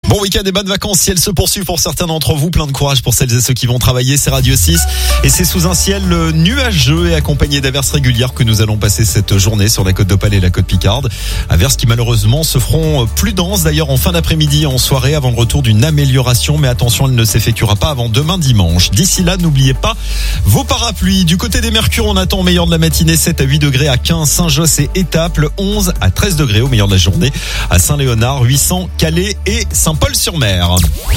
Bon week-end et bonnes vacances. Si elles se poursuivent pour certains d'entre vous, plein de courage pour celles et ceux qui vont travailler. C'est Radio 6 et c'est sous un ciel nuageux et accompagné d'averses régulières que nous allons passer cette journée sur la côte d'Opale et la côte Picarde. Averses qui malheureusement se feront plus denses d'ailleurs en fin d'après-midi et en soirée avant le retour d'une amélioration. Mais attention, elle ne s'effectuera pas avant demain dimanche. D'ici là, n'oubliez pas vos parapluies. Du côté des Mercures, on attend au meilleur de la matinée 7 à 8 degrés à 15, Saint-Josse et Étaples, 11 à 13 degrés au meilleur de la journée à Saint-Léonard, 800, Calais et Saint-Paul-sur-Mer.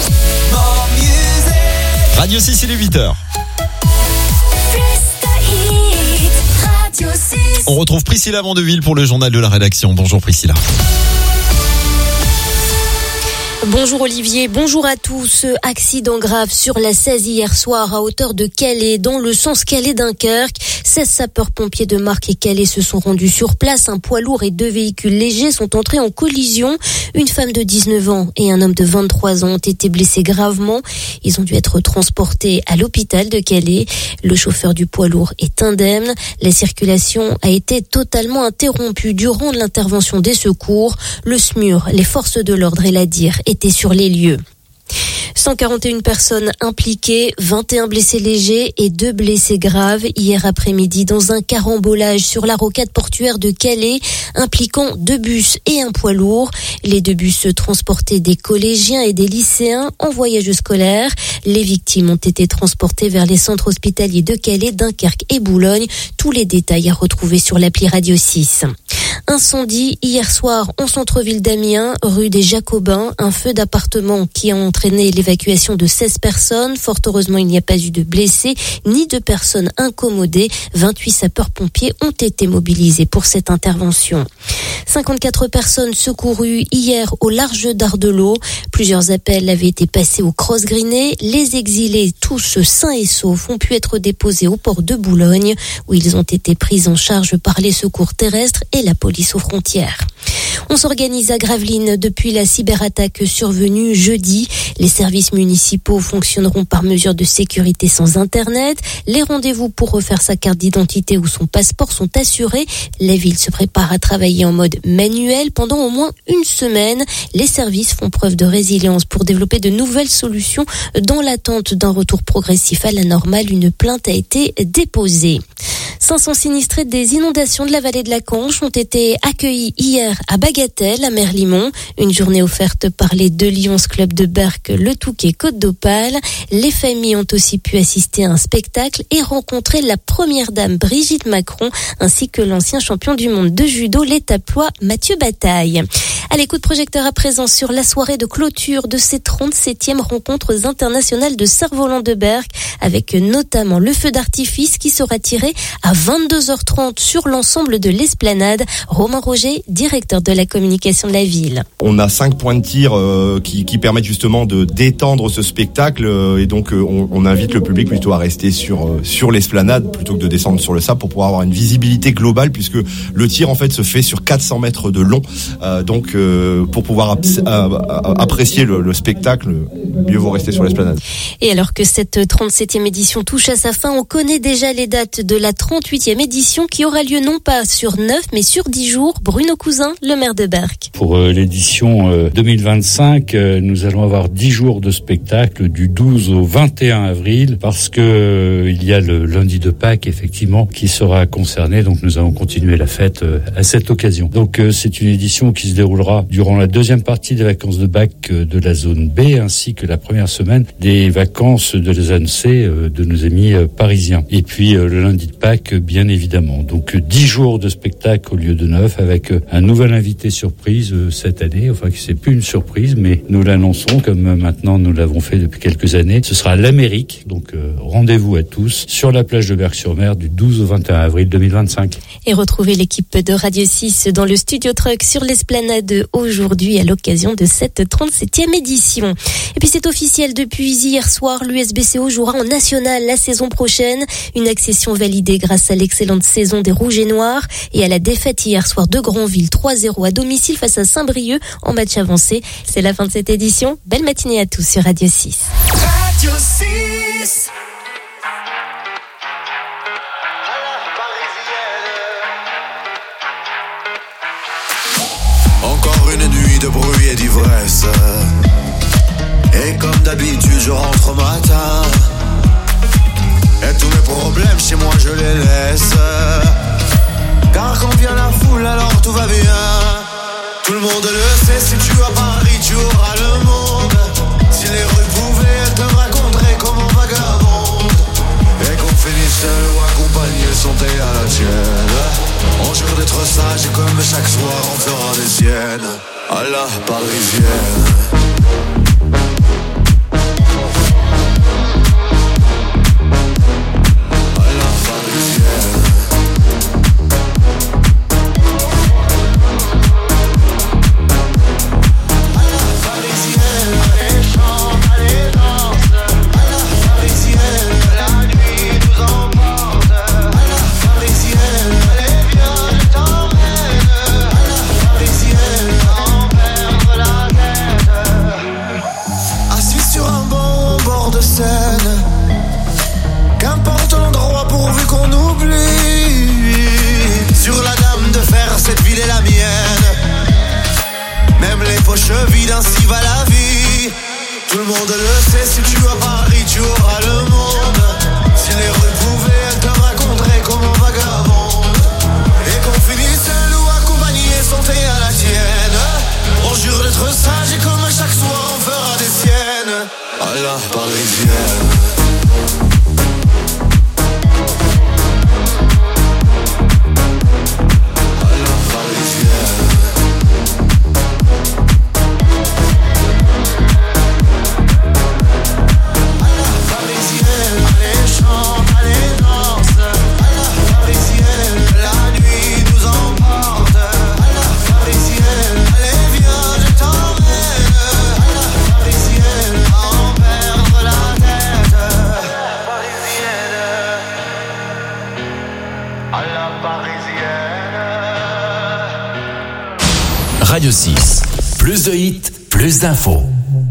Radio 6, il est 8h. On retrouve Priscilla Vandeville pour le journal de la rédaction. Bonjour Priscilla. Bonjour Olivier, bonjour à tous. Accident grave sur la 16 hier soir à hauteur de Calais, dans le sens Calais-Dunkerque. 16 sapeurs-pompiers de Marques et Calais se sont rendus sur place. Un poids lourd et 2 véhicules légers sont entrés en collision. Une femme de 19 ans et un homme de 23 ans ont été blessés gravement. Ils ont dû être transportés à l'hôpital de Calais. Le chauffeur du poids lourd est indemne. La circulation a été totalement interrompue durant l'intervention des secours. Le SMUR, les forces de l'ordre et la DIR étaient sur les lieux. 141 personnes impliquées, 21 blessés légers et 2 blessés graves hier après-midi dans un carambolage sur la rocade portuaire de Calais impliquant 2 bus et un poids lourd. Les 2 bus transportaient des collégiens et des lycéens en voyage scolaire. Les victimes ont été transportées vers les centres hospitaliers de Calais, Dunkerque et Boulogne. Tous les détails à retrouver sur l'appli Radio 6. Incendie hier soir en centre-ville d'Amiens, rue des Jacobins. Un feu d'appartement qui a entraîné l'évacuation de 16 personnes. Fort heureusement, il n'y a pas eu de blessés ni de personnes incommodées. 28 sapeurs-pompiers ont été mobilisés pour cette intervention. 54 personnes secourues hier au large d'Ardelot. Plusieurs appels avaient été passés au Cross-Grinet. Les exilés, tous sains et saufs, ont pu être déposés au port de Boulogne où ils ont été pris en charge par les secours terrestres et la police aux frontières. On s'organise à Gravelines depuis la cyberattaque survenue jeudi. Les services municipaux fonctionneront par mesure de sécurité sans Internet. Les rendez-vous pour refaire sa carte d'identité ou son passeport sont assurés. La ville se prépare à travailler en mode manuel pendant au moins une semaine. Les services font preuve de résilience pour développer de nouvelles solutions. Dans l'attente d'un retour progressif à la normale, une plainte a été déposée. 500 sinistrés des inondations de la vallée de la Canche ont été accueillis hier à Bagatelle, à Merlimont. Une journée offerte par les 2 Lions Club de Berck, le Touquet, Côte d'Opale. Les familles ont aussi pu assister à un spectacle et rencontrer la première dame Brigitte Macron ainsi que l'ancien champion du monde de judo, l'étaplois Mathieu Bataille. Allez, coup de projecteur à présent sur la soirée de clôture de ces 37e rencontres internationales de Cerf-Volant de Berck, avec notamment le feu d'artifice qui sera tiré à 22h30 sur l'ensemble de l'esplanade. Romain Roger, directeur de la communication de la ville. On a 5 points de tir qui permettent justement de détendre ce spectacle et donc on invite le public plutôt à rester sur l'esplanade plutôt que de descendre sur le sable pour pouvoir avoir une visibilité globale puisque le tir en fait se fait sur 400 mètres de long. Donc pour pouvoir apprécier le spectacle, mieux vaut rester sur l'esplanade. Et alors que cette 37e édition touche à sa fin, on connaît déjà les dates de la 38e édition qui aura lieu non pas sur 9 mais sur 10 jours. Bruno Cousin, le maire de Berck. Pour l'édition 2025, nous allons avoir 10 jours de spectacle du 12 au 21 avril parce que il y a le lundi de Pâques effectivement qui sera concerné. Donc nous allons continuer la fête à cette occasion. Donc c'est une édition qui se déroulera durant la deuxième partie des vacances de bac de la zone B ainsi que la première semaine des vacances de la zone C de nos amis parisiens. Et puis le lundi de Pâques, bien évidemment. Donc 10 jours de spectacle au lieu de 9 avec un nouvel invité surprise cette année. Enfin, c'est plus une surprise, mais nous l'annonçons comme maintenant nous l'avons fait depuis quelques années. Ce sera l'Amérique. Donc rendez-vous à tous sur la plage de Berck-sur-Mer du 12 au 21 avril 2025. Et retrouvez l'équipe de Radio 6 dans le Studio Truck sur l'esplanade aujourd'hui à l'occasion de cette 37e édition. Et puis c'est officiel depuis hier soir, l'USBCO jouera en national la saison prochaine. Une accession validée grâce à l'excellente saison des Rouges et Noirs et à la défaite hier soir de Granville 3-0 à domicile face à Saint-Brieuc en match avancé. C'est la fin de cette édition. Belle matinée à tous sur Radio 6. Radio 6. Encore une nuit de bruit et d'ivresse. je rentre matin. Et tous mes problèmes chez moi je les laisse. Car quand vient la foule alors tout va bien. Tout le monde le sait, si tu as Paris tu auras le monde. Si les rues pouvaient, elles te raconteraient comment vagabonde. Et qu'on finisse seul ou accompagné, santé à la tienne. On jure d'être sage et comme chaque soir on fera des siennes. À la parisienne. Qu'importe l'endroit pourvu qu'on oublie. Sur la dame de fer, cette ville est la mienne. Même les poches vides, ainsi va la vie. Tout le monde le sait, si tu as Paris, tu auras le monde. Si les rues pouvaient, elles te raconteraient comment vagabonde. Et qu'on finisse seul ou accompagné, santé à la tienne. On jure d'être sage et comme chaque soir on fera des siennes. À la parisienne. Radio 6. Plus de hits, plus d'infos.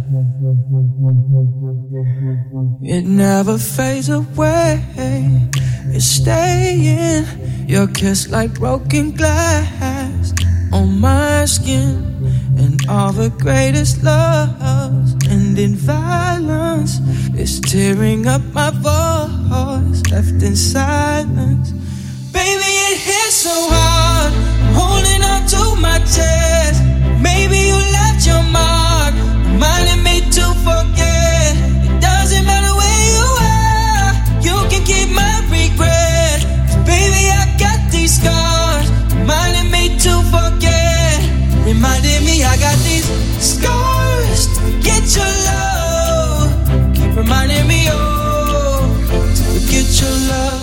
It never fades away. It's staying. Your kiss like broken glass on my skin. And all the greatest loves end in violence. It's tearing up my voice, left in silence. Baby, it hits so hard. I'm holding on to my chest. Maybe you left your mark, reminding me to forget. It doesn't matter where you are, you can keep my regret. 'Cause baby, I got these scars, reminding me to forget. Reminding me I got these scars to get your love. Keep reminding me, oh, to forget your love.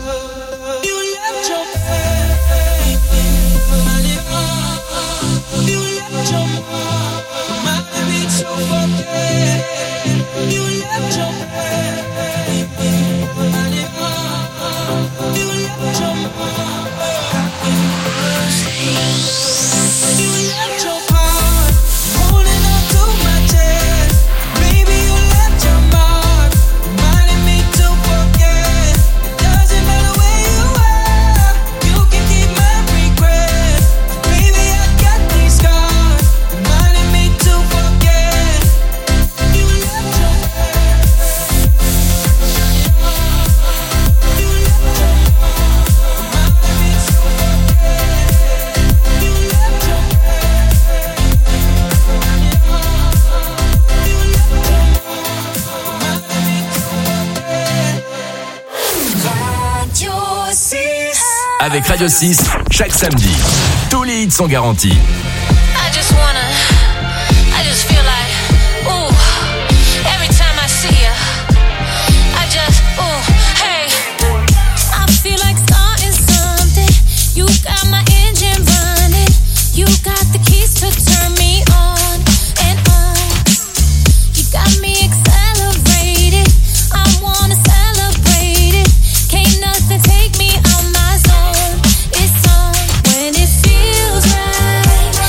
Avec Radio 6, chaque samedi, tous les hits sont garantis. I just feel like, ooh, every time I see you, I just, ooh, hey. I feel like starting something, you got my engine running, you got the keys to turn me on and on. You got me accelerated, I wanna celebrate it, can't nothing take me out my zone. It's on when it feels right.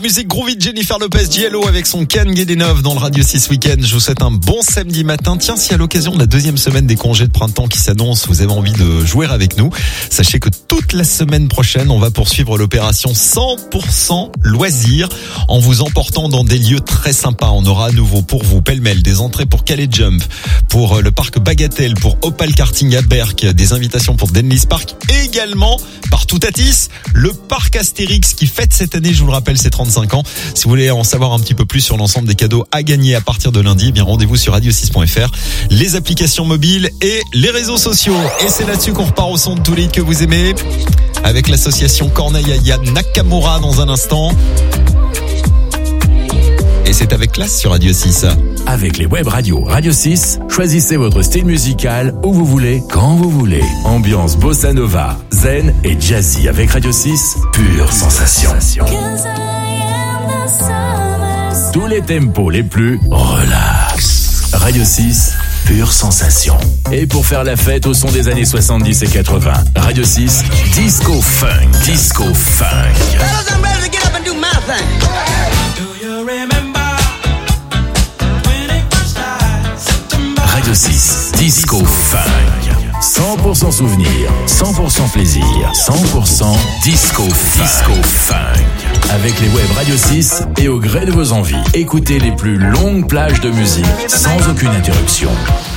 musique groovy de Jennifer Lopez, Giello avec son Can't Get Enough dans le Radio 6 Week-end. Je vous souhaite un bon samedi matin. Tiens, si à l'occasion de la deuxième semaine des congés de printemps qui s'annonce, vous avez envie de jouer avec nous, sachez que toute la semaine prochaine, on va poursuivre l'opération 100% loisirs en vous emportant dans des lieux très sympas. On aura à nouveau pour vous, pêle-mêle, des entrées pour Calais Jump, pour le parc Bagatelle, pour Opal Karting à Berck, des invitations pour Denlis Park et également partout à Tis, le parc Astérix qui fête cette année, je vous le rappelle, ses 35 ans. Si vous voulez en savoir un petit peu plus sur l'ensemble des cadeaux à gagner à partir de lundi, eh bien rendez-vous sur radio6.fr, les applications mobiles et les réseaux sociaux. Et c'est là-dessus qu'on repart au son de tous les hits que vous aimez, avec l'association Corneille Nakamura dans un instant. Et c'est avec classe sur Radio 6. Avec les web radios Radio 6, choisissez votre style musical où vous voulez, quand vous voulez. Ambiance bossa nova, zen et jazzy avec Radio 6, pure sensation. Tous les tempos les plus relax. Radio 6, pure sensation. Et pour faire la fête au son des années 70 et 80, Radio 6, disco funk. Disco funk. Radio 6, disco funk. 100% souvenir, 100% plaisir, 100% disco funk. Avec les web Radio 6 et au gré de vos envies, écoutez les plus longues plages de musique sans aucune interruption.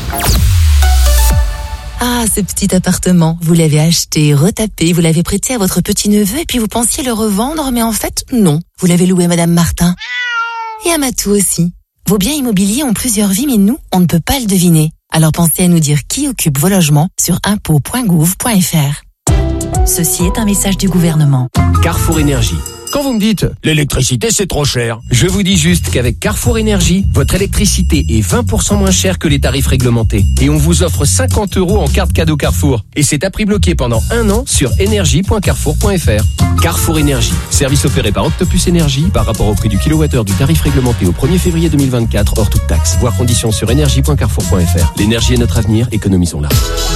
Ah, ce petit appartement, vous l'avez acheté, retapé, vous l'avez prêté à votre petit-neveu et puis vous pensiez le revendre, mais en fait, non. Vous l'avez loué à Madame Martin. Et à Matou aussi. Vos biens immobiliers ont plusieurs vies, mais nous, on ne peut pas le deviner. Alors pensez à nous dire qui occupe vos logements sur impôts.gouv.fr. Ceci est un message du gouvernement. Carrefour Énergie. Quand vous me dites « l'électricité c'est trop cher », je vous dis juste qu'avec Carrefour Énergie, votre électricité est 20% moins chère que les tarifs réglementés. Et on vous offre 50 € en carte cadeau Carrefour. Et c'est à prix bloqué pendant 1 an sur énergie.carrefour.fr. Carrefour Énergie, service opéré par Octopus Énergie par rapport au prix du kilowattheure du tarif réglementé au 1er février 2024 hors toute taxe. Voir conditions sur énergie.carrefour.fr. L'énergie est notre avenir, économisons-la.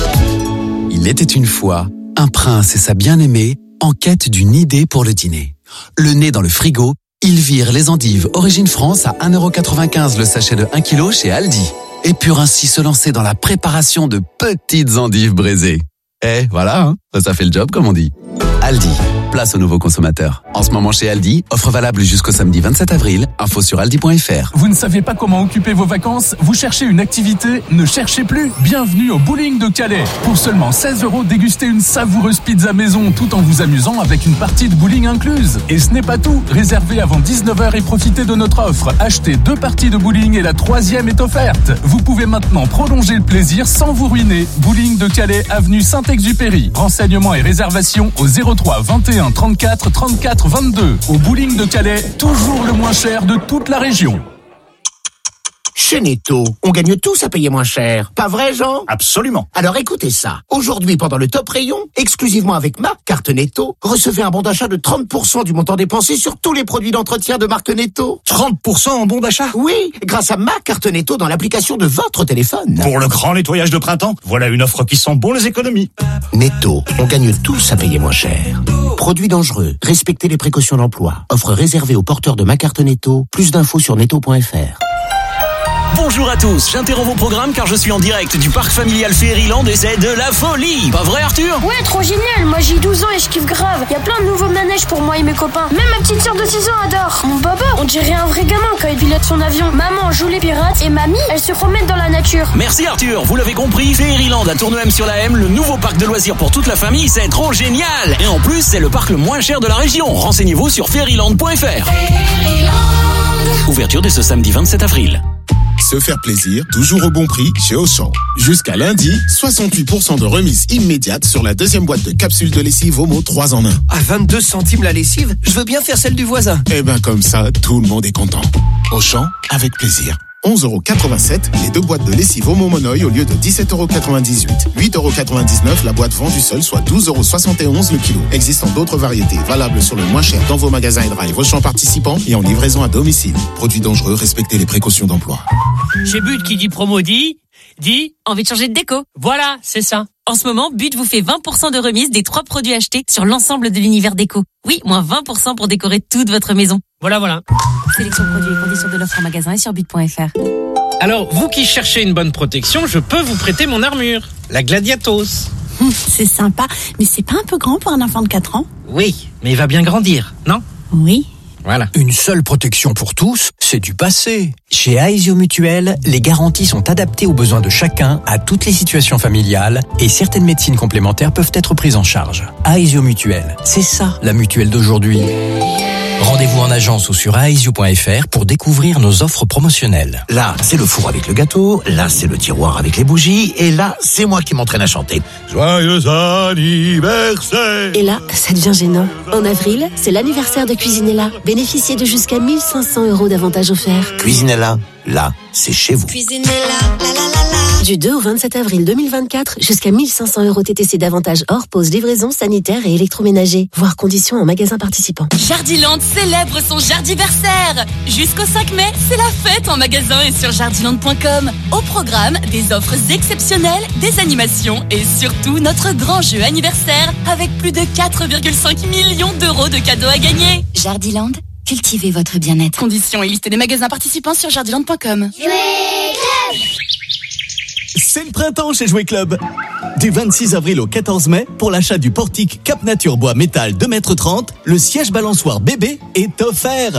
Il était une fois un prince et sa bien-aimée en quête d'une idée pour le dîner. Le nez dans le frigo, ils virent les endives Origine France à 1,95 € le sachet de 1 kg chez Aldi. Et purent ainsi se lancer dans la préparation de petites endives braisées. Eh, voilà, hein, ça fait le job comme on dit. Aldi, place aux nouveaux consommateurs. En ce moment chez Aldi, offre valable jusqu'au samedi 27 avril. Info sur aldi.fr. Vous ne savez pas comment occuper vos vacances? Vous cherchez une activité? Ne cherchez plus. Bienvenue au bowling de Calais. Pour seulement 16 €, dégustez une savoureuse pizza maison tout en vous amusant avec une partie de bowling incluse. Et ce n'est pas tout. Réservez avant 19 h et profitez de notre offre. Achetez 2 parties de bowling et la 3e est offerte. Vous pouvez maintenant prolonger le plaisir sans vous ruiner. Bowling de Calais, avenue Saint-Exupéry. Renseignements et réservations au 03 21 34 34 22. Au bowling de Calais, toujours le moins cher de toute la région. Chez Netto, on gagne tous à payer moins cher. Pas vrai, Jean? Absolument. Alors écoutez ça. Aujourd'hui, pendant le top rayon, exclusivement avec ma carte Netto, recevez un bon d'achat de 30% du montant dépensé sur tous les produits d'entretien de marque Netto. 30% en bon d'achat? Oui, grâce à ma carte Netto dans l'application de votre téléphone. Pour le grand nettoyage de printemps, voilà une offre qui sent bon les économies. Netto, on gagne tous à payer moins cher. Produits dangereux, respectez les précautions d'emploi. Offre réservée aux porteurs de ma carte Netto. Plus d'infos sur netto.fr. Bonjour à tous, j'interromps vos programmes car je suis en direct du parc familial Fairyland et c'est de la folie. Pas vrai Arthur? Ouais, trop génial, moi j'ai 12 ans et je kiffe grave. Y a plein de nouveaux manèges pour moi et mes copains. Même ma petite sœur de 6 ans adore. Mon papa, on dirait un vrai gamin quand il pilote son avion. Maman joue les pirates et mamie, elle se promène dans la nature. Merci Arthur, vous l'avez compris, Fairyland à Tournemem-sur-la-M, le nouveau parc de loisirs pour toute la famille, c'est trop génial. Et en plus, c'est le parc le moins cher de la région. Renseignez-vous sur fairyland.fr. Ouverture dès ce samedi 27 avril. Se faire plaisir, toujours au bon prix chez Auchan. Jusqu'à lundi, 68% de remise immédiate sur la deuxième boîte de capsules de lessive Omo 3 en 1. À 22 centimes la lessive, je veux bien faire celle du voisin. Eh ben comme ça, tout le monde est content. Auchan, avec plaisir. 11,87 € les 2 boîtes de lessive Omo Monoï au lieu de 17,98 €. 8,99 € la boîte vendue seule, soit 12,71 € le kilo. Existant d'autres variétés, valables sur le moins cher dans vos magasins et drive Auchan participants et en livraison à domicile. Produits dangereux, respectez les précautions d'emploi. Chez But qui dit promo dit envie de changer de déco. Voilà, c'est ça. En ce moment, But vous fait 20% de remise des 3 produits achetés sur l'ensemble de l'univers déco. Oui, moins 20% pour décorer toute votre maison. Voilà. Sélection produits et conditions de l'offre en magasin et sur but.fr. Alors, vous qui cherchez une bonne protection, je peux vous prêter mon armure, la Gladiatos. C'est sympa, mais c'est pas un peu grand pour un enfant de 4 ans? Oui, mais il va bien grandir, non? Oui. Voilà. Une seule protection pour tous, c'est du passé. Chez Aesio Mutuel, les garanties sont adaptées aux besoins de chacun, à toutes les situations familiales, et certaines médecines complémentaires peuvent être prises en charge. Aesio Mutuel, c'est ça la mutuelle d'aujourd'hui. Rendez-vous en agence ou sur aesio.fr pour découvrir nos offres promotionnelles. Là, c'est le four avec le gâteau, là, c'est le tiroir avec les bougies, et là, c'est moi qui m'entraîne à chanter. Joyeux anniversaire! Et là, ça devient gênant. En avril, c'est l'anniversaire de Cuisinella. Bénéficiez de jusqu'à 1 500 € d'avantages offerts. Cuisinella, là, c'est chez vous. Du 2 au 27 avril 2024, jusqu'à 1 500 € TTC d'avantages hors pause, livraison, sanitaire et électroménager. Voir conditions en magasin participant. Jardiland célèbre son jardiversaire. Jusqu'au 5 mai, c'est la fête en magasin et sur jardiland.com. Au programme, des offres exceptionnelles, des animations et surtout notre grand jeu anniversaire avec plus de 4,5 millions d'euros de cadeaux à gagner. Jardiland, cultivez votre bien-être. Conditions et liste des magasins participants sur jardiland.com. C'est le printemps chez Jouet Club. Du 26 avril au 14 mai, pour l'achat du portique Cap Nature Bois Métal 2,30 m, le siège balançoire bébé est offert.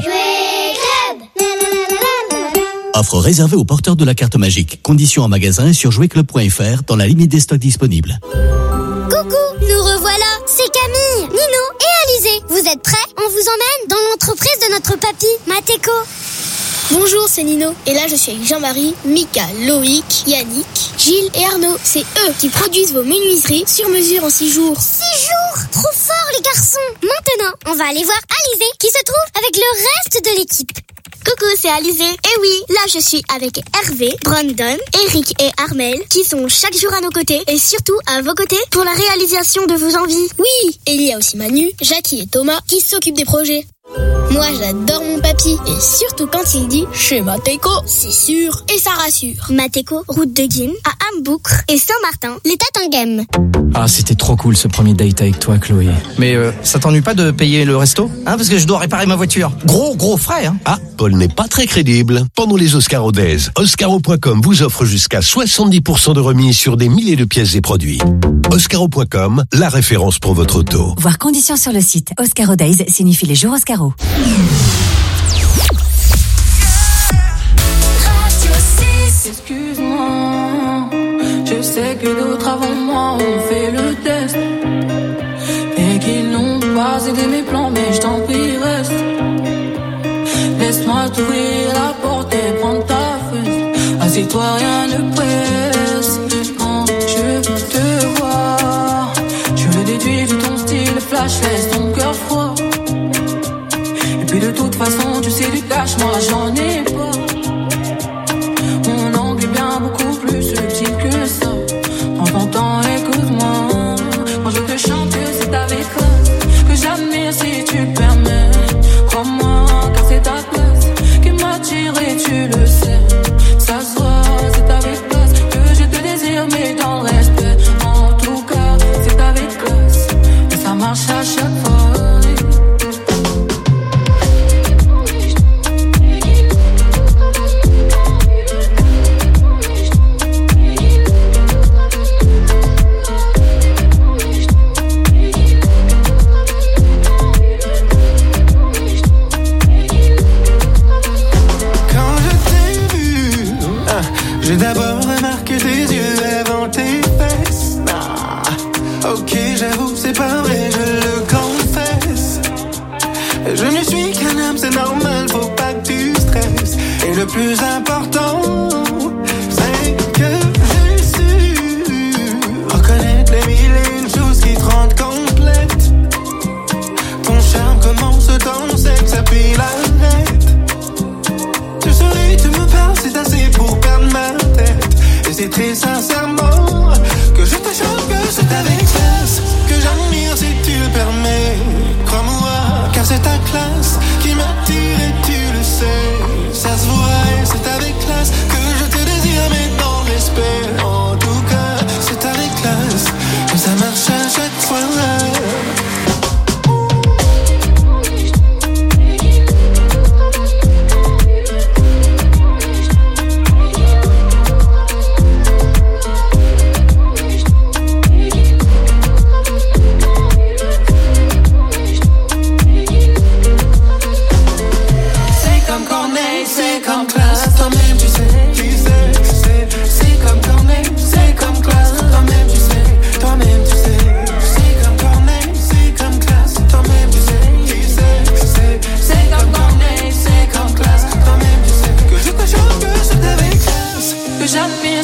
Offre réservée aux porteurs de la carte magique. Conditions en magasin et sur jouetclub.fr dans la limite des stocks disponibles. Coucou, nous revoilà. C'est Camille, Nino et Alizé. Vous êtes prêts? On vous emmène dans l'entreprise de notre papy, Mateko. Bonjour, c'est Nino. Et là, je suis avec Jean-Marie, Mika, Loïc, Yannick, Gilles et Arnaud. C'est eux qui produisent vos menuiseries sur mesure en 6 jours. 6 jours? Trop fort, les garçons. Maintenant, on va aller voir Alizé qui se trouve avec le reste de l'équipe. Coucou, c'est Alizé. Et oui, là je suis avec Hervé, Brandon, Eric et Armel qui sont chaque jour à nos côtés et surtout à vos côtés pour la réalisation de vos envies. Oui, et il y a aussi Manu, Jackie et Thomas qui s'occupent des projets. Moi j'adore mon papy et surtout quand il dit chez Mateko, c'est sûr et ça rassure. Mateko, route de Guim, à Amboucre et Saint-Martin, les Tatinghem. Ah, c'était trop cool ce premier date avec toi, Chloé. Mais ça t'ennuie pas de payer le resto? Hein, parce que je dois réparer ma voiture. Gros frais, hein. Ah, Paul n'est pas très crédible. Pendant les Oscaro Days, Oscaro.com vous offre jusqu'à 70% de remise sur des milliers de pièces et produits. Oscaro.com, la référence pour votre auto. Voir conditions sur le site. Oscaro Days signifie les jours Oscaro. Excuse-moi, je sais que d'autres avant moi ont fait le test et qu'ils n'ont pas aidé mes plans, mais je t'en prie reste. Laisse-moi t'ouvrir la porte et prendre ta fesse. Assieds-toi, rien ne presse. Quand je te vois, je le déduis de ton style flash, laisse ton cœur froid. Et puis de toute façon, tu sais du cash, moi j'en ai pas. Mon angle est bien beaucoup plus subtil que ça. Prends ton temps, écoute-moi. Quand je te chante, c'est avec classe que j'admire si tu permets. Crois-moi, car c'est ta place qui m'attire et tu le sais. Ça se voit, c'est avec classe que je te désire, mais dans le respect. En tout cas, c'est avec classe et ça marche à chaque fois. J'ai d'abord remarqué tes yeux avant tes fesses. Ah, ok, j'avoue, c'est pas vrai, je le confesse. Je ne suis qu'un homme, c'est normal, faut pas que tu stresses. Et le plus important, c'est que j'ai su reconnaître les mille et une choses qui te rendent complète. Ton charme commence dans sexe, puis l'arrête. Tu souris, tu me parles, c'est assez pour perdre ma tête. Et c'est très sincèrement que je te chante, que c'est avec classe que j'admire si tu le permets. Crois-moi, car c'est ta classe qui m'attire et tu le sais. Ça se voit et c'est avec classe que je te désire, mais dans le respect. En tout cas, c'est avec classe que ça marche à chaque fois.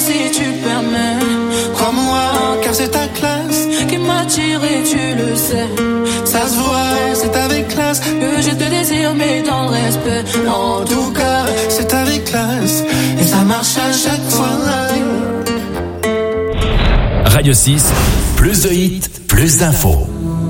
si tu permets. Crois-moi, car c'est ta classe qui m'attire et tu le sais. Ça se voit, c'est avec classe que je te désire, mais dans le respect. En tout cas, c'est avec classe et ça marche à chaque fois. Radio 6, plus de hits, plus d'infos.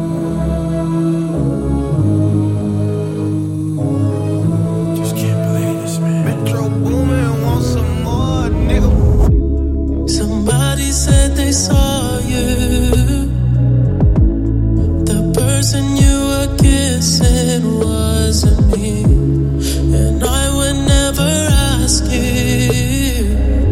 Somebody said they saw you. The person you were kissing wasn't me, and I would never ask you.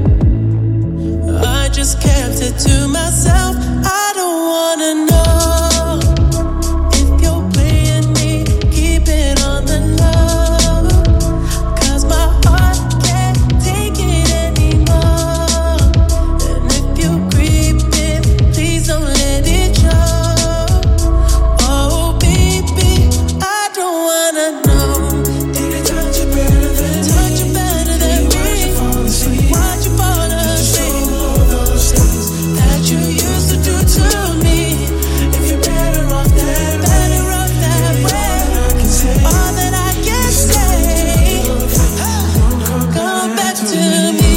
I just kept it to myself. I don't wanna know if you're playing me. Keep it on the low, 'cause my heart can't take it anymore. And if you creep it, please don't let it show. Oh baby, I don't wanna know. Did it touch you better than me? Touch you better than me? Why'd you fall asleep? Why'd you fall asleep? That you used to do to me. If you're better off that way. All that I can say, come back to me.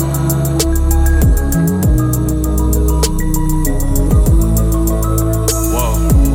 Whoa.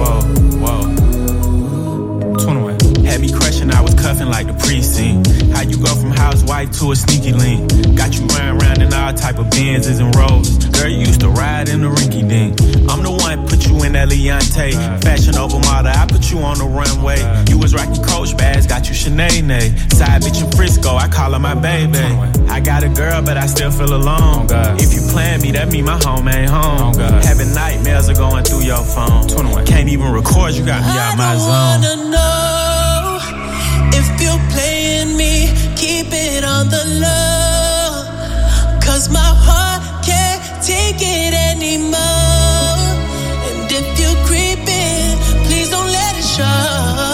21. Had me crushing, I was cuffing like the precinct. How you go from housewife to a sneaky link? Got you running around in all type of Benzes and Rolls. Girl, you used to ride in the rinky dink. I'm the one put you in that Leontay. Fashion over model, I put you on the runway. You was rocking Coach bags, got you Sinead. Side bitch in Frisco, I call her my baby. I got a girl, but I still feel alone. If you plan me, that mean my home ain't home. Having nightmares are going through your phone. Can't even record, you got me out my zone. I wanna know if you're playing me. Keep it on the low, 'cause my heart can't take it anymore. And if you creep in, please don't let it show.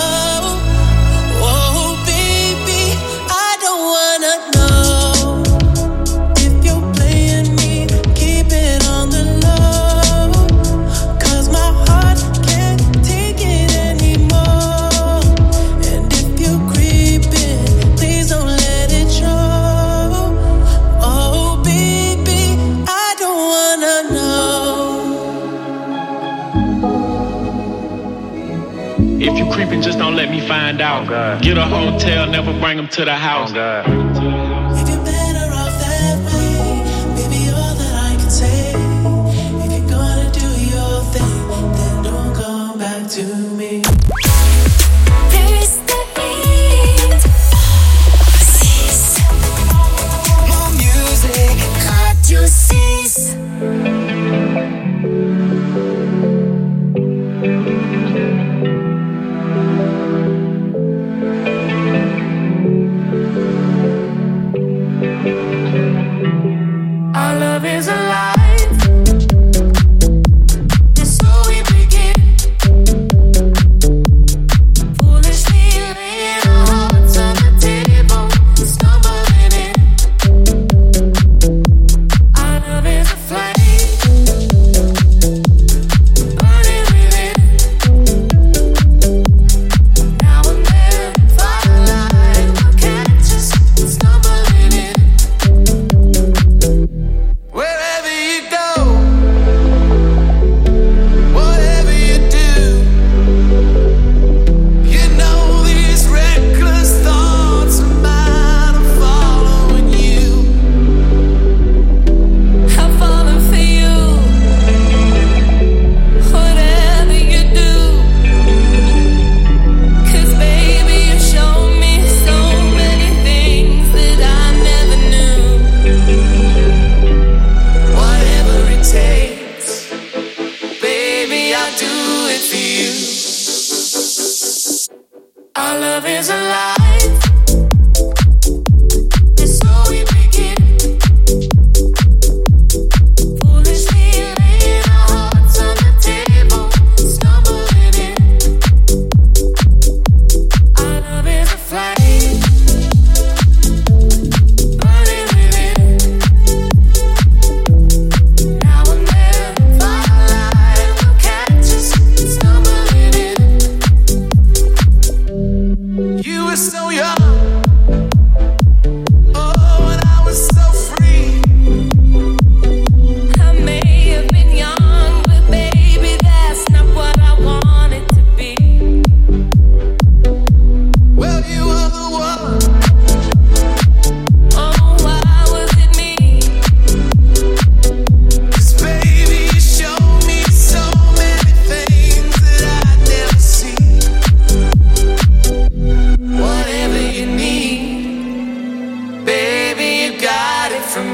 Oh baby, I don't wanna know if you're playing me. Keep it on the low, 'cause my heart can't take it anymore. And if you creep in, please don't let it show. Oh baby, I don't wanna know. If you creeping, just don't let me find out. Get a hotel, never bring them to the house. If you're better off that way, baby, all that I can say. If you're gonna do your thing, then don't come back to me. Plus de hits. 6. More music. Radio 6.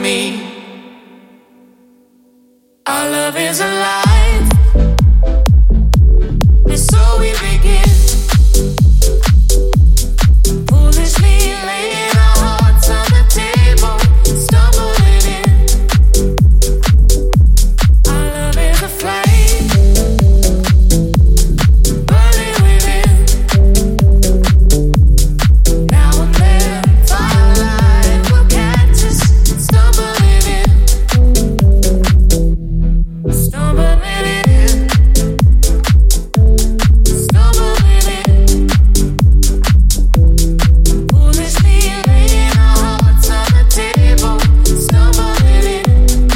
me. Our love is alive, and so we begin. Foolishly laying our hearts on the table, stumbling in. Our love is a flame, burning within. Now and then, firelight will catch us, stumbling in. Stumbling in. Stumbling in. Foolishly laying our hearts on the table, stumbling in.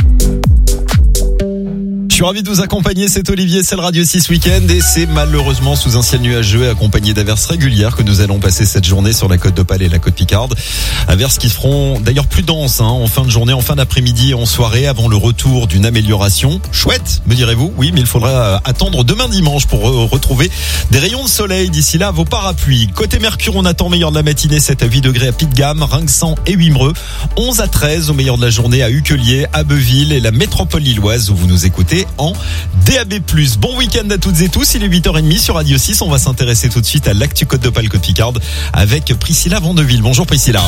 Je suis ravi de vous accompagner, c'est Olivier, c'est le Radio 6 Week-end et c'est malheureusement sous un ciel nuageux accompagné d'averses régulières que nous allons passer cette journée sur la côte d'Opale et la côte Picarde. Averses qui seront d'ailleurs plus denses en fin de journée, en fin d'après-midi et en soirée avant le retour d'une amélioration. Chouette, me direz-vous? Oui, mais il faudra attendre demain dimanche pour retrouver des rayons de soleil. D'ici là, vos parapluies. Côté Mercure, on attend meilleur de la matinée, 7 à 8 degrés à Pitt-Gamme, Rinxan et Wimereux. 11 à 13 au meilleur de la journée à Uquelier, Abbeville et la métropole lilloise où vous nous écoutez en DAB+. Bon week-end à toutes et tous, il est 8h30 sur Radio 6. On va s'intéresser tout de suite à l'actu Côte d'Opale, Côte Picarde avec Priscilla Vandeville. Bonjour Priscilla.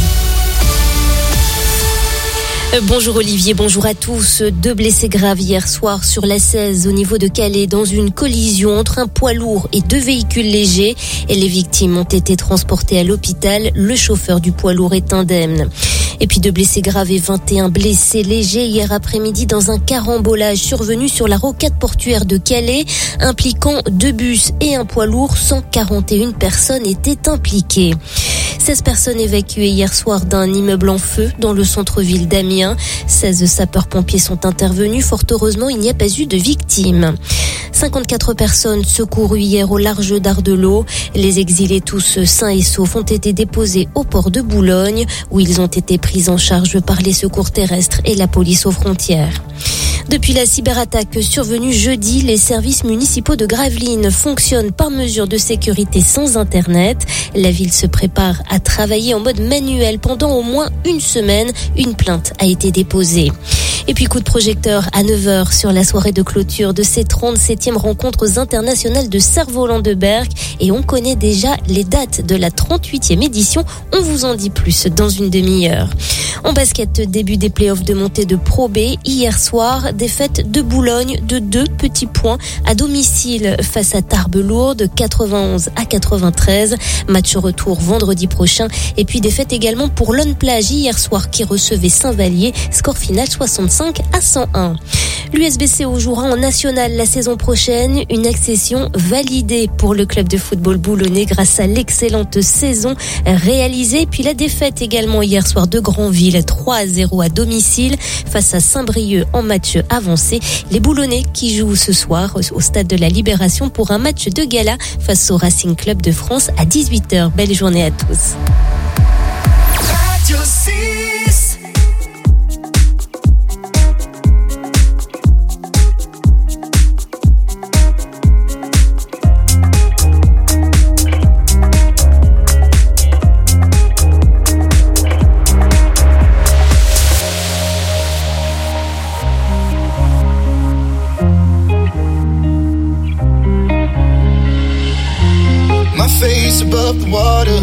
Bonjour Olivier, bonjour à tous. 2 blessés graves hier soir sur la 16 au niveau de Calais dans une collision entre un poids lourd et 2 véhicules légers. Et les victimes ont été transportées à l'hôpital. Le chauffeur du poids lourd est indemne. Et puis 2 blessés graves et 21 blessés légers hier après-midi dans un carambolage survenu sur la rocade portuaire de Calais, impliquant 2 bus et un poids lourd. 141 personnes étaient impliquées. 16 personnes évacuées hier soir d'un immeuble en feu dans le centre-ville d'Amiens. 16 sapeurs-pompiers sont intervenus. Fort heureusement, il n'y a pas eu de victimes. 54 personnes secourues hier au large d'Ardelot. Les exilés tous sains et saufs ont été déposés au port de Boulogne où ils ont été pris en charge par les secours terrestres et la police aux frontières. Depuis la cyberattaque survenue jeudi, les services municipaux de Gravelines fonctionnent par mesure de sécurité sans Internet. La ville se prépare à travailler en mode manuel pendant au moins une semaine. Une plainte a été déposée. Et puis coup de projecteur à 9h sur la soirée de clôture de ces 37e rencontres internationales de cerf-volant de Berck. Et on connaît déjà les dates de la 38e édition. On vous en dit plus dans une demi-heure. En basket, début des playoffs de montée de Pro B. Hier soir, défaite de Boulogne de 2 petits points à domicile face à Tarbes-Lourdes, 91 à 93. Match retour vendredi prochain. Et puis défaite également pour Lone Plage hier soir qui recevait Saint-Vallier. Score final 65 à 101. L'USBCO jouera en national la saison prochaine. Une accession validée pour le club de football boulonnais grâce à l'excellente saison réalisée. Puis la défaite également hier soir de Granville, 3-0 à domicile face à Saint-Brieuc en match avancé. Les Boulonnais qui jouent ce soir au stade de la Libération pour un match de gala face au Racing Club de France à 18h. Belle journée à tous. Radio 6. Face above the water,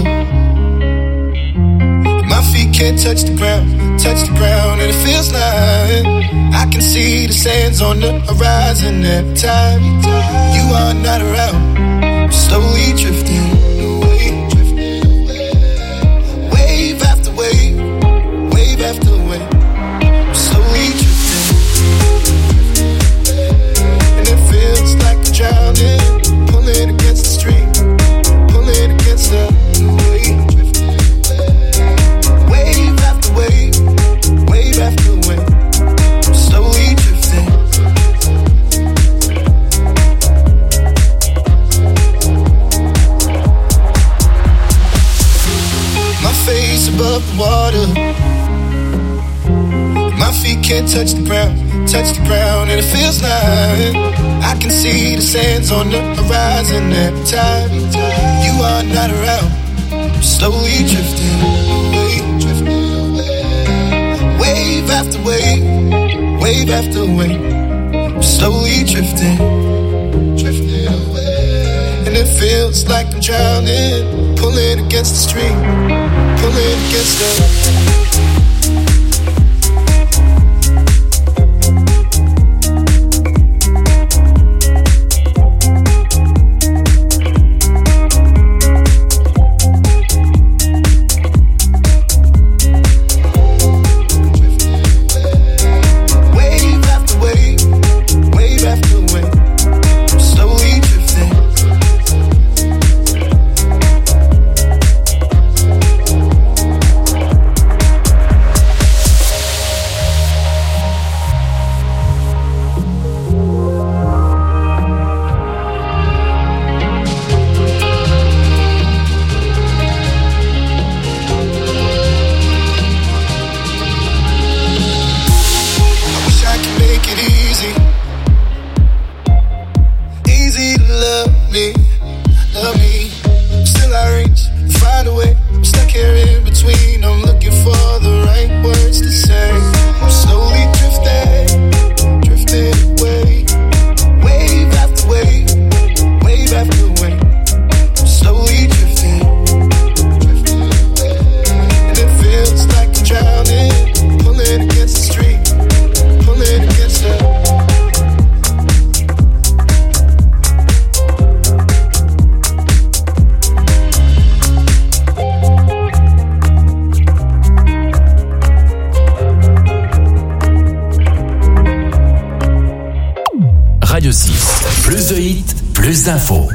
my feet can't touch the ground, and it feels like I can see the sands on the horizon every time you are not around. I'm slowly drifting away, wave after wave, wave after wave. I'm slowly drifting, and it feels like I'm drowning, pulling against the stream. Against the wave, wave after wave, wave after wave, slowly drifting. My face above the water, my feet can't touch the ground, and it feels like I can see the sands on the horizon every time you are not around. I'm slowly drifting away, wave after wave after wave. I'm slowly drifting away. And it feels like I'm drowning, pulling against the stream, pulling against the... Radio 6, plus de hits, plus d'infos.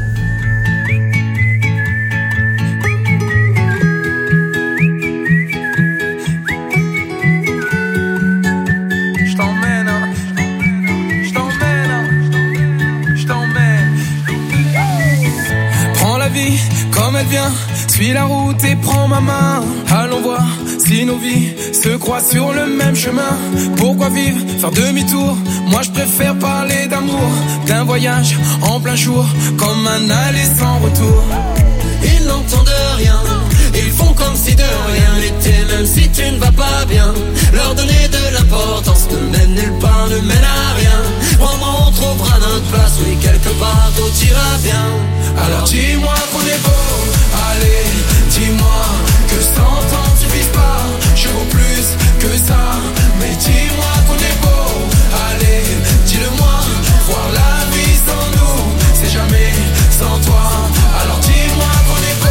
Prends la vie comme elle vient, suis la route et prends ma main. Allons voir si nos vies se croisent sur le même chemin. Pourquoi vivre, faire demi-tour? Moi je préfère parler d'amour, d'un voyage en plein jour, comme un aller sans retour. Ils n'entendent rien, ils font comme si de rien n'était. Même si tu ne vas pas bien, leur donner de l'importance ne mène nulle part, ne mène à rien. Crois-moi, on trouvera notre place, oui, quelque part, tout ira bien. Alors dis-moi qu'on est beau, allez, dis-moi que 100 ans suffisent pas. Je vaux plus que ça, mais dis-moi qu'on est beau, allez, dis-le-moi. Voir la vie sans nous, c'est jamais sans toi. Alors dis-moi qu'on est beau.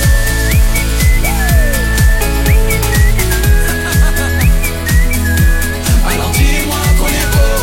Alors dis-moi qu'on est beau.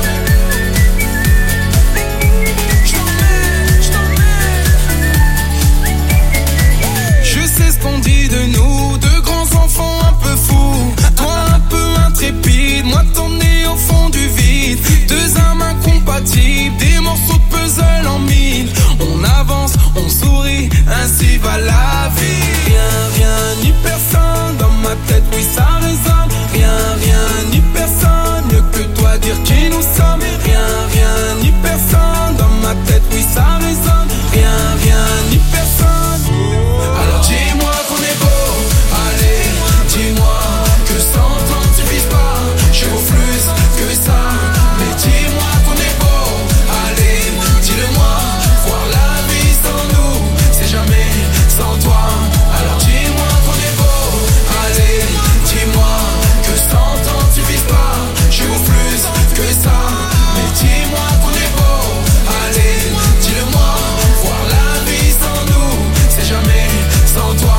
Je sais ce qu'on dit de nous, deux grands enfants un peu fous. Toi un peu intrépide, moi tourné au fond du vide. Deux âmes incompatibles, des morceaux de puzzle en mille. On avance, on sourit, ainsi va la vie. Rien, ni personne, dans ma tête, oui ça résonne. Rien, ni personne, mieux que toi dire qui nous sommes. Rien, ni personne, dans ma tête, oui ça résonne. Rien, ni personne. Alors dis-moi qu'on est beau, allez, dis-moi que 100 ans ne suffisent pas. Je vaux plus que ça, mais dis-moi qu'on est beau, allez, dis-le-moi. Voir la vie sans nous, c'est jamais sans toi. Alors dis-moi qu'on est beau, allez, dis-moi que 100 ans ne suffisent pas. Je vaux plus que ça, mais dis-moi qu'on est beau, allez, dis-le-moi. Voir la vie sans nous, c'est jamais sans toi.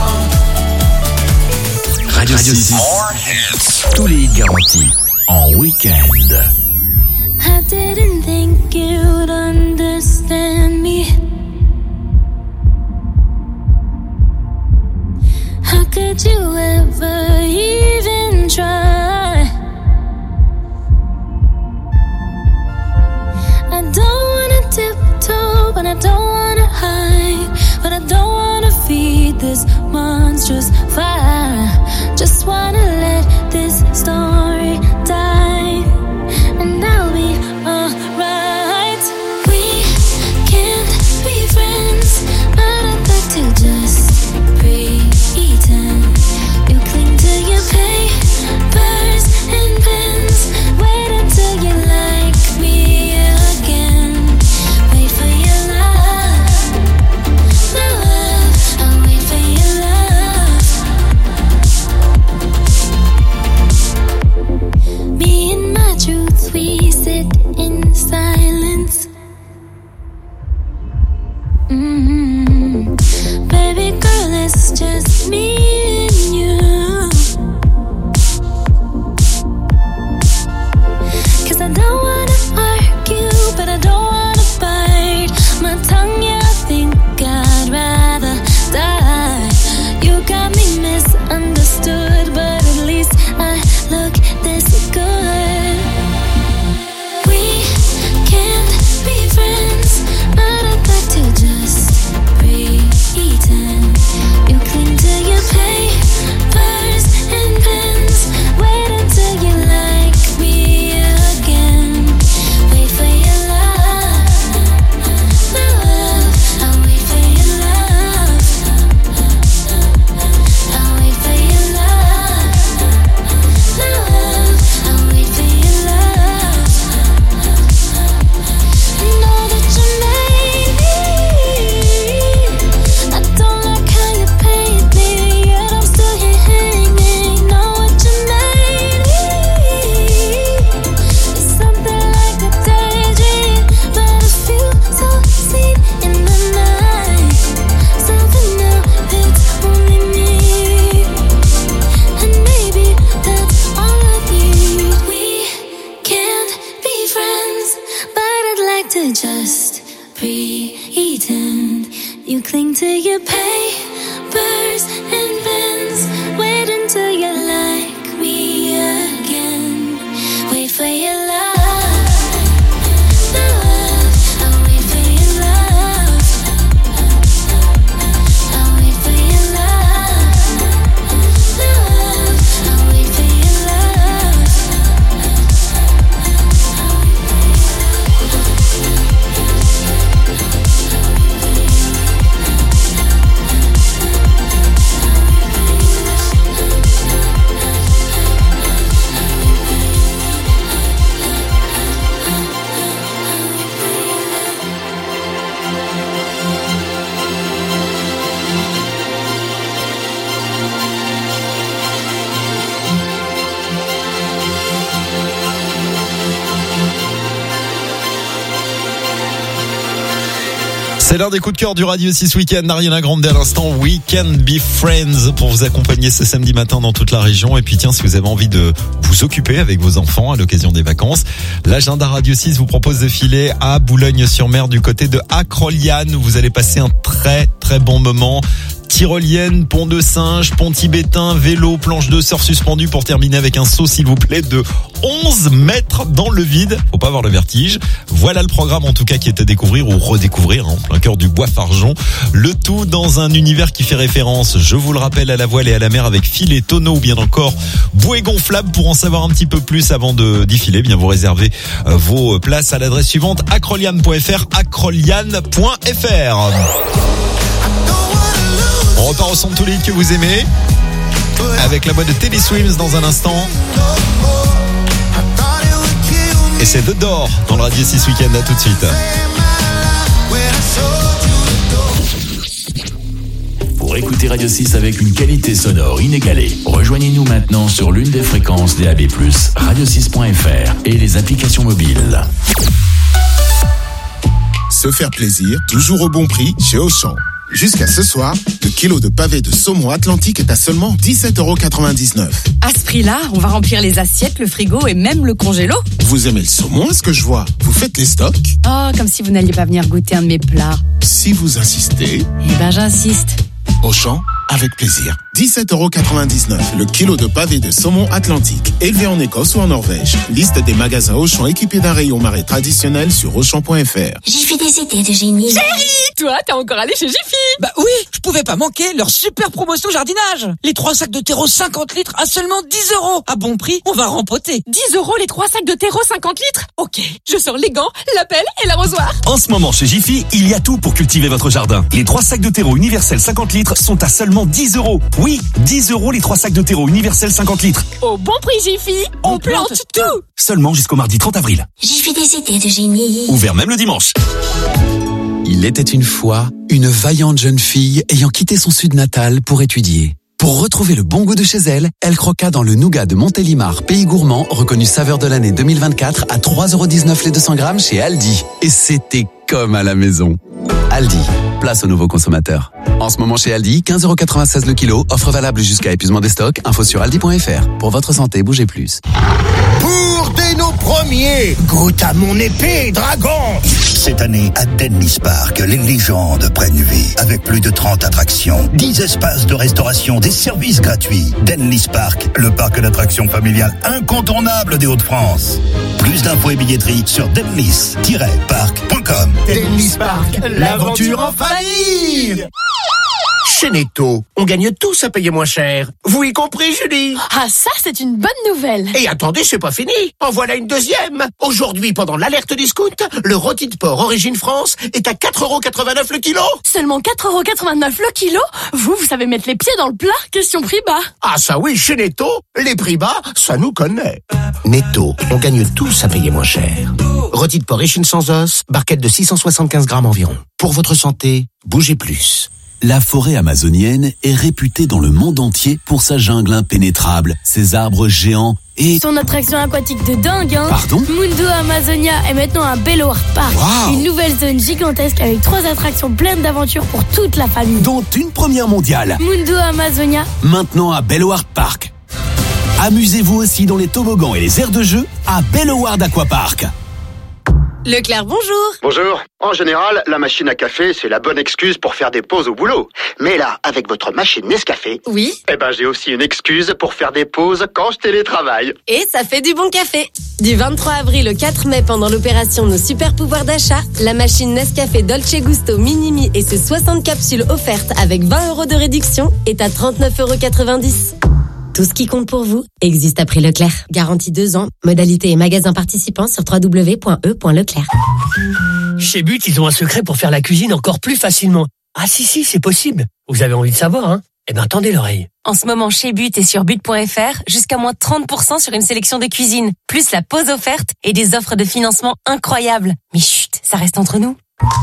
Radio 6, tous les hits garantis en week-end. I didn't think you'd understand me. How could you ever even try? I don't wanna tiptoe, but I don't wanna hide. But I don't wanna feed this monstrous fire. Just wanna let this story die, and I'll be alright. We can't be friends, but I'd like to just pretend. You cling to your papers and pens. me and you. 'Cause I don't wanna argue, but I don't wanna bite my tongue. Yeah, I think I'd rather die. You got me misunderstood, but at least I look this good. We can't be friends, but I'd like to just pretend. You cling to your papers and pens. Wait until you like me again. Wait for your love, love. I'll wait for your love. I'll wait for your love, love. I'll wait for your love. Know that you made me. I don't like how you paint me, yet I'm still here hanging. Know what you made me. It's something like a daydream, but I feel so seen in the night. Something new, it's only me, and maybe that's all I need. We can't be friends, but I'd like to just pretend. You cling to your papers and pens. Wait until you like me again. Wait for your love, love. I'll wait for your love. I'll wait for your love, love. I'll wait for your love. C'est l'un des coups de cœur du Radio 6 Week-end. Ariana Grande à l'instant, We Can Be Friends, pour vous accompagner ce samedi matin dans toute la région. Et puis tiens, si vous avez envie de vous occuper avec vos enfants à l'occasion des vacances, l'agenda Radio 6 vous propose de filer à Boulogne-sur-Mer du côté de Acroliane, où vous allez passer un très très bon moment. Tyrolienne, pont de singe, pont tibétain, vélo, planche de surf suspendue, pour terminer avec un saut s'il vous plaît de 11 mètres dans le vide. Faut pas avoir le vertige. Voilà le programme en tout cas qui est à découvrir ou redécouvrir en plein cœur du bois Fargeon. Le tout dans un univers qui fait référence, je vous le rappelle, à la voile et à la mer avec filet, tonneau ou bien encore bouée gonflable. Pour en savoir un petit peu plus avant d'y filer, bien vous réservez vos places à l'adresse suivante: acroliane.fr, acroliane.fr. On repart au son de tous les hits que vous aimez avec la voix de Teddy Swims dans un instant. Et c'est The Door dans le Radio 6 Week-end. À tout de suite. Pour écouter Radio 6 avec une qualité sonore inégalée, rejoignez-nous maintenant sur l'une des fréquences DAB+, radio6.fr et les applications mobiles. Se faire plaisir, toujours au bon prix chez Auchan. Jusqu'à ce soir, le kilo de pavé de saumon Atlantique est à seulement 17,99 €. À ce prix-là, on va remplir les assiettes, le frigo et même le congélo. Vous aimez le saumon, est-ce que je vois? Vous faites les stocks? Oh, comme si vous n'alliez pas venir goûter un de mes plats. Si vous insistez... Eh ben, j'insiste. Auchan, avec plaisir. 17,99 € le kilo de pavé de saumon Atlantique, élevé en Écosse ou en Norvège. Liste des magasins Auchan équipés d'un rayon marais traditionnel sur Auchan.fr. J'ai fait des idées de génie. Chérie, toi, t'es encore allé chez Jiffy? Bah oui, je pouvais pas manquer leur super promotion jardinage. Les 3 sacs de terreau 50 litres à seulement 10 €. À bon prix, on va rempoter. 10 € les 3 sacs de terreau 50 litres? Ok, je sors les gants, la pelle et l'arrosoir. En ce moment, chez Jiffy, il y a tout pour cultiver votre jardin. Les 3 sacs de terreau universel 50 litres sont à seulement 10 €. Oui, 10 € les 3 sacs de terreau universel 50 litres. Au bon prix Jiffy, on plante tout. Seulement jusqu'au mardi 30 avril. J'ai fait des idées de génie. Ouvert même le dimanche. Il était une fois une vaillante jeune fille ayant quitté son sud natal pour étudier. Pour retrouver le bon goût de chez elle, elle croqua dans le nougat de Montélimar, pays gourmand, reconnu saveur de l'année 2024 à 3,19 € les 200 grammes chez Aldi. Et c'était comme à la maison. Aldi, place aux nouveaux consommateurs. En ce moment chez Aldi, 15,96€ le kilo, offre valable jusqu'à épuisement des stocks, info sur aldi.fr. Pour votre santé, bougez plus. Pour dès nos premiers, goûte à mon épée, dragon. Cette année, à Dennis Park, les légendes prennent vie. Avec plus de 30 attractions, 10 espaces de restauration, des services gratuits. Dennis Park, le parc d'attractions familial incontournable des Hauts-de-France. Plus d'infos et billetterie sur dennis-park.com. Dennis Park, l'aventure en famille. Chez Netto, on gagne tous à payer moins cher. Vous y compris, Julie? Ah, ça, c'est une bonne nouvelle. Et attendez, c'est pas fini. En voilà une deuxième. Aujourd'hui, pendant l'alerte discount, le rôti de porc Origine France est à 4,89€ le kilo. Seulement 4,89€ le kilo? Vous savez mettre les pieds dans le plat, question prix bas. Ah ça oui, chez Netto, les prix bas, ça nous connaît. Netto, on gagne tous à payer moins cher. Rôti de porc échine sans os, barquette de 675 grammes environ. Pour votre santé, bougez plus. La forêt amazonienne est réputée dans le monde entier pour sa jungle impénétrable, ses arbres géants et... Son attraction aquatique de dingue, hein. Pardon? Mundo Amazonia est maintenant un Bellower Park. Wow. Une nouvelle zone gigantesque avec 3 attractions pleines d'aventures pour toute la famille. Dont une première mondiale. Mundo Amazonia. Maintenant à Belloward Park. Amusez-vous aussi dans les toboggans et les aires de jeu à Belloward Aquapark. Leclerc, bonjour. Bonjour. En général, la machine à café, c'est la bonne excuse pour faire des pauses au boulot. Mais là, avec votre machine Nescafé... Oui. Eh ben, j'ai aussi une excuse pour faire des pauses quand je télétravaille. Et ça fait du bon café. Du 23 avril au 4 mai, pendant l'opération Nos Super Pouvoirs d'achat, la machine Nescafé Dolce Gusto Minimi et ses 60 capsules offertes avec 20€ de réduction est à 39,90€. Tout ce qui compte pour vous existe à prix Leclerc. Garantie 2 ans. Modalité et magasins participants sur www.e.leclerc. Chez But, ils ont un secret pour faire la cuisine encore plus facilement. Ah si, c'est possible. Vous avez envie de savoir, hein? Eh ben, tendez l'oreille. En ce moment, chez But et sur but.fr, jusqu'à moins 30% sur une sélection de cuisine. Plus la pause offerte et des offres de financement incroyables. Mais chut, ça reste entre nous.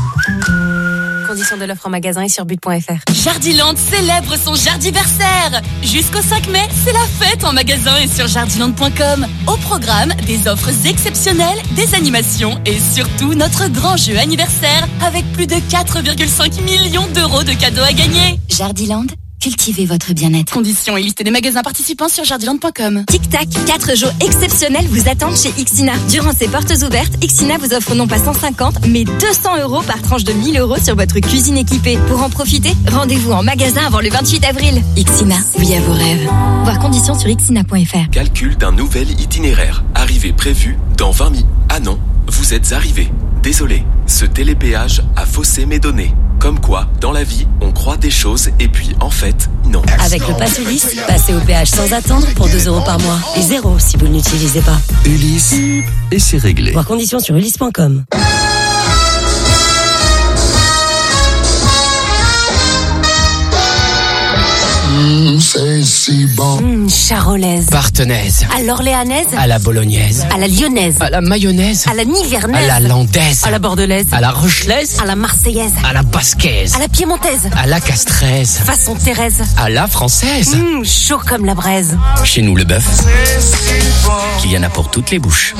Conditions de l'offre en magasin et sur but.fr. Jardiland célèbre son jardiversaire. Jusqu'au 5 mai, c'est la fête en magasin et sur jardiland.com. Au programme, des offres exceptionnelles, des animations et surtout notre grand jeu anniversaire avec plus de 4,5 millions d'euros de cadeaux à gagner. Jardiland, cultivez votre bien-être. Conditions et liste des magasins participants sur jardiland.com. Tic-tac, 4 jours exceptionnels vous attendent chez Ixina. Durant ces portes ouvertes, Ixina vous offre non pas 150, mais 200€ par tranche de 1000€ sur votre cuisine équipée. Pour en profiter, rendez-vous en magasin avant le 28 avril. Ixina, oui à vos rêves. Voir conditions sur ixina.fr. Calcul d'un nouvel itinéraire. Arrivée prévue dans 20 minutes. Ah non, vous êtes arrivé. Désolé, ce télépéage a faussé mes données. Comme quoi, dans la vie, on croit des choses et puis en fait, non. Avec le Pass Ulysse, passez au péage sans attendre pour 2€ par mois. Et 0 si vous ne l'utilisez pas. Ulysse, et c'est réglé. Voir conditions sur ulysse.com. C'est si bon. Charolaise. Partenaise. À l'orléanaise. À la bolognaise. À la lyonnaise. À la mayonnaise. À la nivernaise. À la landaise. À la bordelaise. À la rochelaise. À la marseillaise. À la basquaise. À la piémontaise. À la castraise. Façon Thérèse. À la française. Chaud comme la braise. Chez nous, le bœuf, qu'il y en a pour toutes les bouches.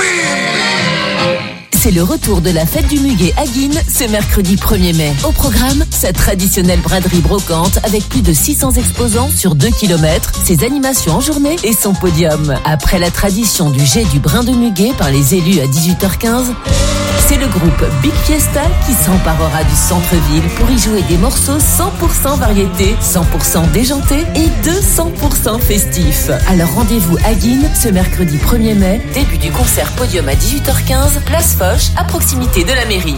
C'est le retour de la fête du muguet à Guînes ce mercredi 1er mai. Au programme, sa traditionnelle braderie brocante avec plus de 600 exposants sur 2 km, ses animations en journée et son podium. Après la tradition du jet du brin de muguet par les élus à 18h15, c'est le groupe Big Fiesta qui s'emparera du centre-ville pour y jouer des morceaux 100% variété, 100% déjantés et 200% festifs. Alors rendez-vous à Guînes ce mercredi 1er mai, début du concert podium à 18h15, place Foch, à proximité de la mairie.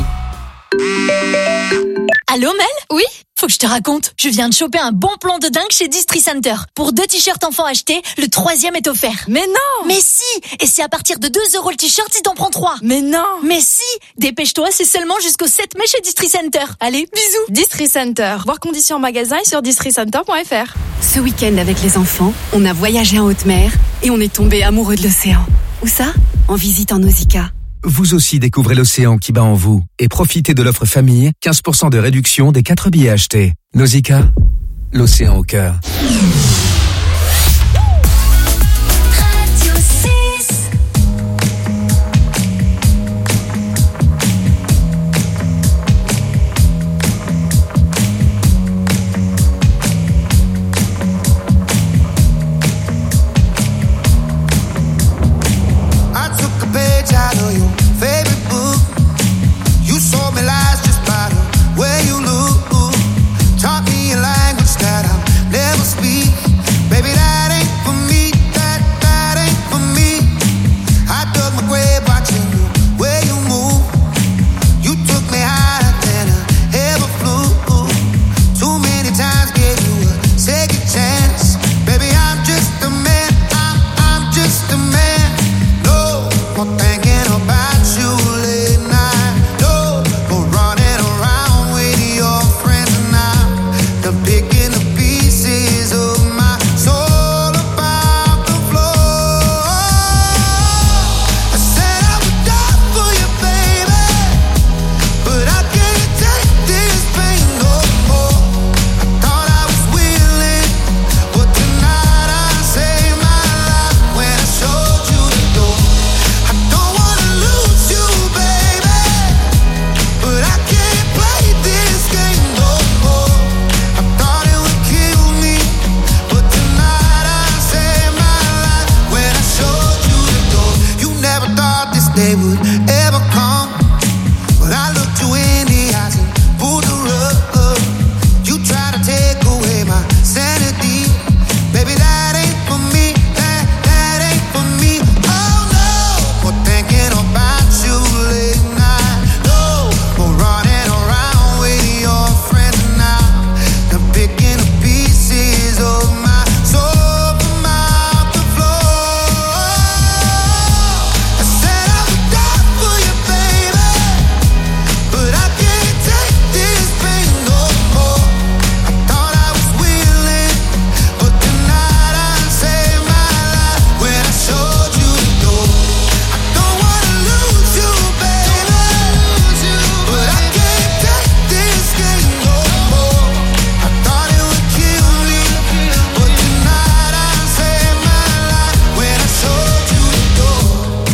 Allô Mel? Oui? Faut que je te raconte. Je viens de choper un bon plan de dingue chez Distri Center. Pour 2 t-shirts enfants achetés, le 3e est offert. Mais non! Mais si! Et c'est à partir de 2€ le t-shirt si t'en prends 3. Mais non! Mais si! Dépêche-toi, c'est seulement jusqu'au 7 mai chez Distri Center. Allez, bisous! Distri Center. Voir conditions en magasin et sur districenter.fr. Ce week-end avec les enfants, on a voyagé en haute mer et on est tombé amoureux de l'océan. Où ça? En visite en Nausicaa. Vous aussi découvrez l'océan qui bat en vous et profitez de l'offre famille, 15% de réduction des 4 billets achetés. Nausicaa, l'océan au cœur. day would ever come. But I looked you in the eyes and pulled the rug. You tried to take away my sanity. Baby, that ain't for me, that ain't for me. Oh no, for thinking about you late night. No, for running around with your friends now. I'm picking up pieces of my soul from out the floor. I said I would die for you, baby, but I can't take this pain no more. I thought I was willing, but tonight I saved my life when I showed you the door. I don't wanna lose you, baby, but I can't take this game no more. I thought it would kill me, but tonight I saved my life when I showed you the door.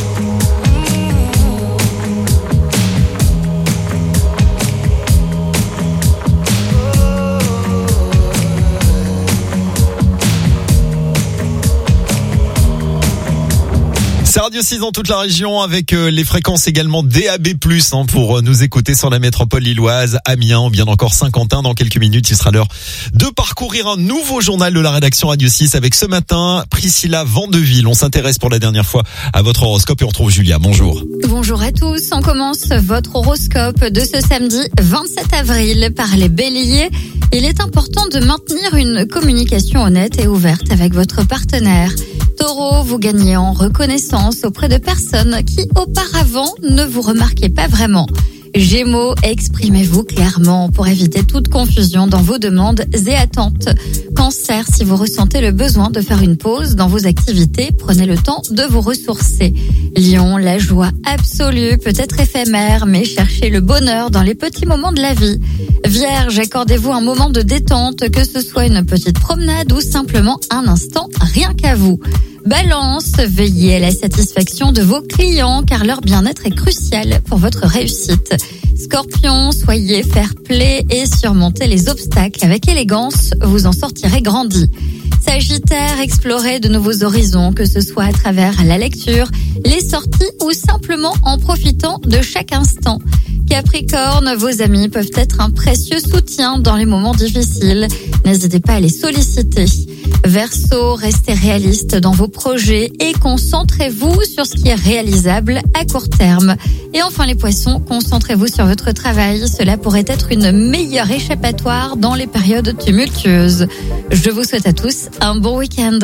C'est Radio 6 dans toute la région avec les fréquences également DAB+, pour nous écouter sur la métropole lilloise, Amiens ou bien encore Saint-Quentin. Dans quelques minutes, il sera l'heure de parcourir un nouveau journal de la rédaction Radio 6 avec ce matin Priscilla Vandeville. On s'intéresse pour la dernière fois à votre horoscope et on retrouve Julia. Bonjour. Bonjour à tous. On commence votre horoscope de ce samedi 27 avril par les béliers. Il est important de maintenir une communication honnête et ouverte avec votre partenaire. Taureau, vous gagnez en reconnaissance auprès de personnes qui auparavant ne vous remarquaient pas vraiment. Gémeaux, exprimez-vous clairement pour éviter toute confusion dans vos demandes et attentes. Cancer, si vous ressentez le besoin de faire une pause dans vos activités, prenez le temps de vous ressourcer. Lion, la joie absolue peut être éphémère, mais cherchez le bonheur dans les petits moments de la vie. Vierge, accordez-vous un moment de détente, que ce soit une petite promenade ou simplement un instant rien qu'à vous. Balance, veillez à la satisfaction de vos clients car leur bien-être est crucial pour votre réussite. Scorpion, soyez fair-play et surmontez les obstacles avec élégance, vous en sortirez grandi. Sagittaire, explorez de nouveaux horizons, que ce soit à travers la lecture, les sorties ou simplement en profitant de chaque instant. Capricorne, vos amis peuvent être un précieux soutien dans les moments difficiles. N'hésitez pas à les solliciter. Verseau, restez réaliste dans vos projets et concentrez-vous sur ce qui est réalisable à court terme. Et enfin les poissons, concentrez-vous sur votre travail. Cela pourrait être une meilleure échappatoire dans les périodes tumultueuses. Je vous souhaite à tous un bon week-end.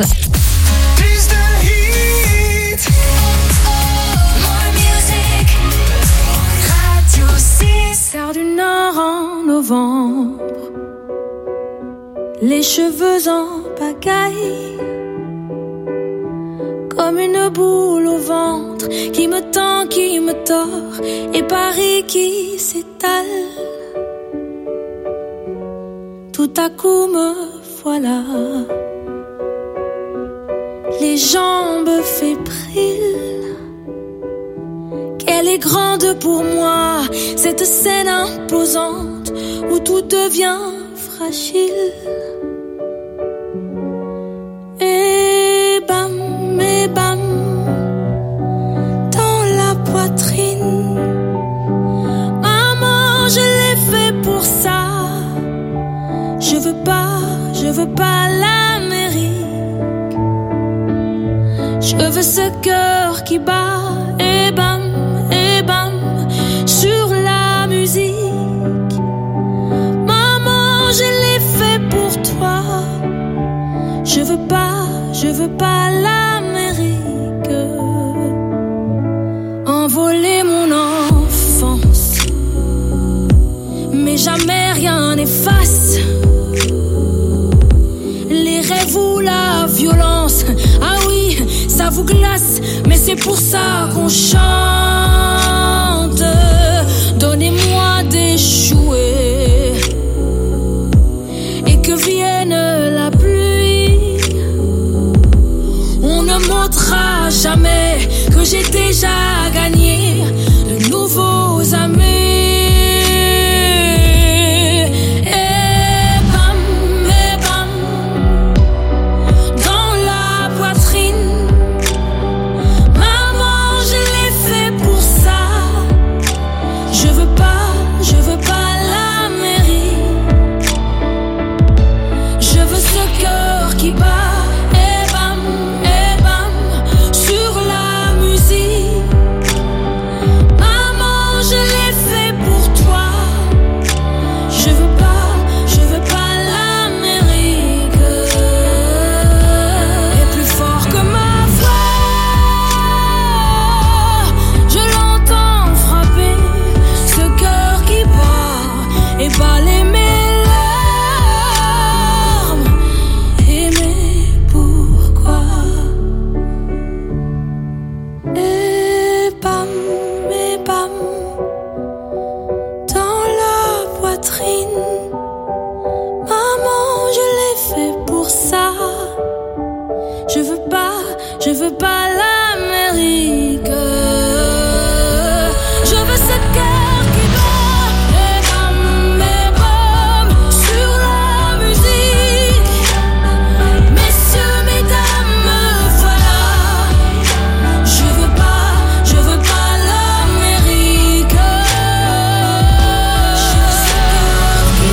Gare du Nord en novembre, les cheveux en pagaille, comme une boule au ventre qui me tend, qui me tord, et Paris qui s'étale. Tout à coup me voilà, les jambes fébriles. Elle est grande pour moi, cette scène imposante où tout devient fragile. Et bam, dans la poitrine. Maman, je l'ai fait pour ça. Je veux pas l'Amérique. Je veux ce cœur qui bat. Et bam, sur la musique. Maman, je l'ai fait pour toi. Je veux pas l'Amérique. Envoler mon enfance, mais jamais rien n'efface les rêves ou la violence. Ah oui, ça vous glace, mais c'est pour ça qu'on chante. Donnez-moi des jouets et que vienne la pluie. On ne montrera jamais que j'ai déjà gagné de nouveaux amis. Pour l'Amérique. Je veux ce cœur qui bat et comme mes pommes sur la musique. Messieurs, mesdames, voilà. Je veux pas l'Amérique. Je veux ce cœur qui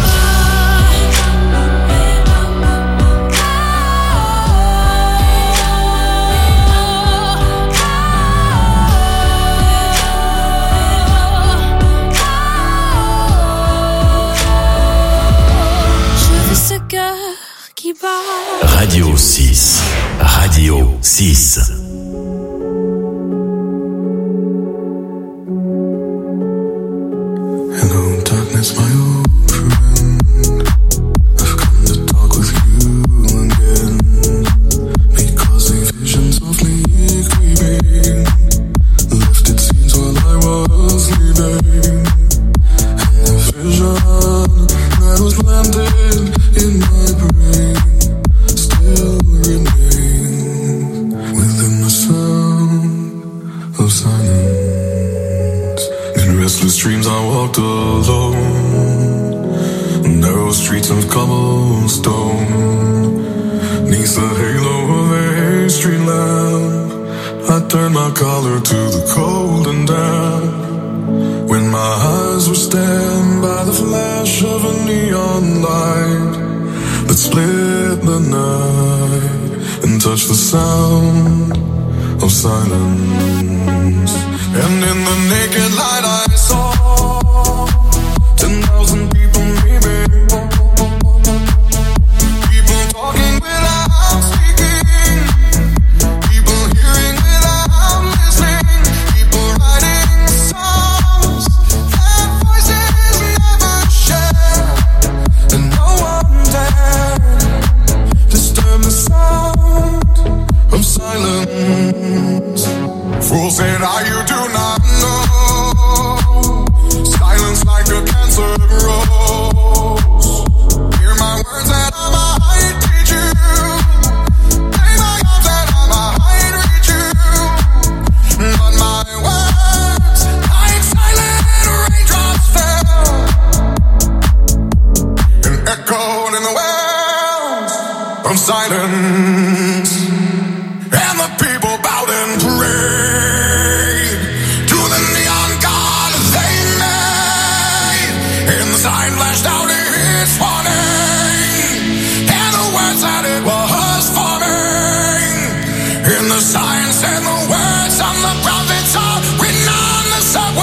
bat. Radio 6. Radio 6. Hello, darkness, my old friend. I've come to talk with you again. Because a vision softly creeping left its scenes while I was sleeping. And the vision that was planted in my brain still remains within the sound of silence. In restless dreams I walked alone, narrow streets of cobblestone, neath the halo of a street lamp. I turned my collar to the cold and damp, when my eyes were stabbed by the flash of a neon light that split the night and touched the sound of silence. And in the naked light I saw 10,000 people maybe, people talking without speaking, people hearing without listening, people writing songs that voices never share, and no one dared disturb the sound of silence. Fools said, you do not know. Silence like a cancer grows. Hear my words that I might teach you. Lay my arms that I might reach you. But my words, like silent raindrops fell and echoed in the wells of silence. And the people bowed and prayed to the neon god they made. And the sign flashed out its warning, and the words that it was forming. And the sign said the words of the prophets are written on the subway.